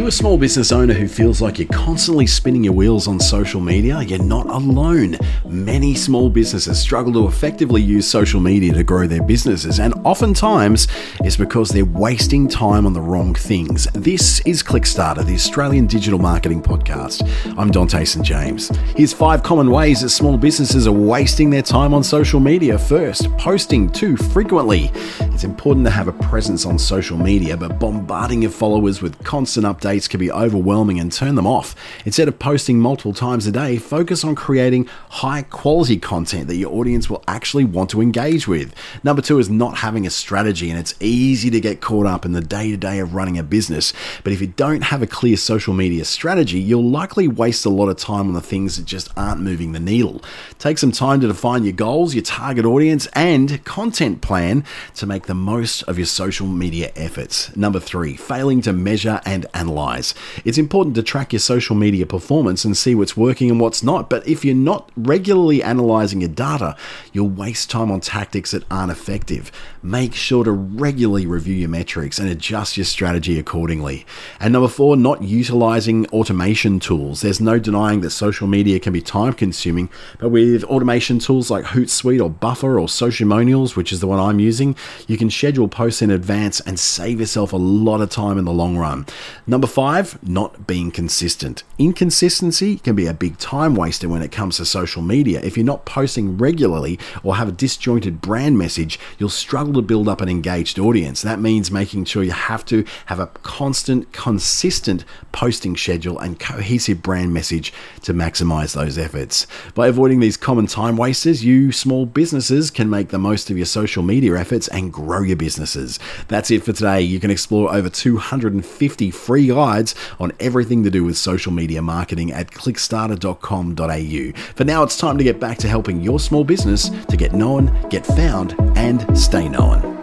you a small business owner who feels like you're constantly spinning your wheels on social media? You're not alone. Many small businesses struggle to effectively use social media to grow their businesses, and oftentimes it's because they're wasting time on the wrong things. This is Clickstarter, the Australian digital marketing podcast. I'm Dante St. James. Here's 5 common ways that small businesses are wasting their time on social media. First, posting too frequently. It's important to have a presence on social media, but bombarding your followers with constant updates can be overwhelming and turn them off. Instead of posting multiple times a day, focus on creating high quality content that your audience will actually want to engage with. Number 2 is not having a strategy, and it's easy to get caught up in the day-to-day of running a business. But if you don't have a clear social media strategy, you'll likely waste a lot of time on the things that just aren't moving the needle. Take some time to define your goals, your target audience, and content plan to make the most of your social media efforts. Number 3, failing to measure and analyze. It's important to track your social media performance and see what's working and what's not, but if you're not regularly analyzing your data, you'll waste time on tactics that aren't effective. Make sure to regularly review your metrics and adjust your strategy accordingly. And number 4, not utilizing automation tools. There's no denying that social media can be time consuming, but with automation tools like Hootsuite or Buffer or Socialmonials, which is the one I'm using, you can schedule posts in advance and save yourself a lot of time in the long run. Number 5, not being consistent. Inconsistency can be a big time waster when it comes to social media. If you're not posting regularly or have a disjointed brand message, you'll struggle to build up an engaged audience. That means making sure you have to have a constant, consistent posting schedule and cohesive brand message to maximize those efforts. By avoiding these common time wasters, you small businesses can make the most of your social media efforts and grow your businesses. That's it for today. You can explore over 250 free guides on everything to do with social media marketing at clickstarter.com.au. For now, it's time to get back to helping your small business to get known, get found, and stay known.